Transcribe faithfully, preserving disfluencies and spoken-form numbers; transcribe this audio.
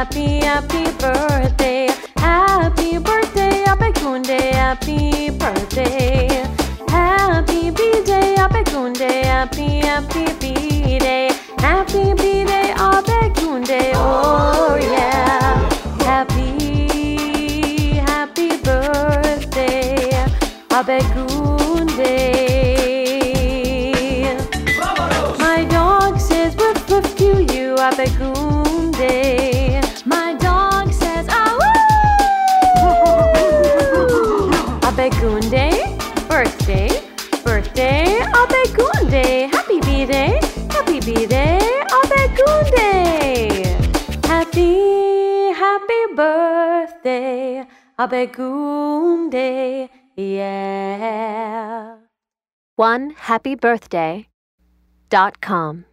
happy, happy birthday. Happy birthday, Abekunde, happy birthday. Happy B-Day, Abekunde, happy, happy B-Day. Happy B-Day, Abekunde, oh yeah. Happy, happy birthday, Abekunde. My dog says woof woof to you, Abekunde. My dog says ah woo. Abekunde, birthday, birthday, Abekunde. Happy B-Day, happy B-Day, Abekunde. Happy, happy birthday, Abekunde, yeah. One happy birthday dot com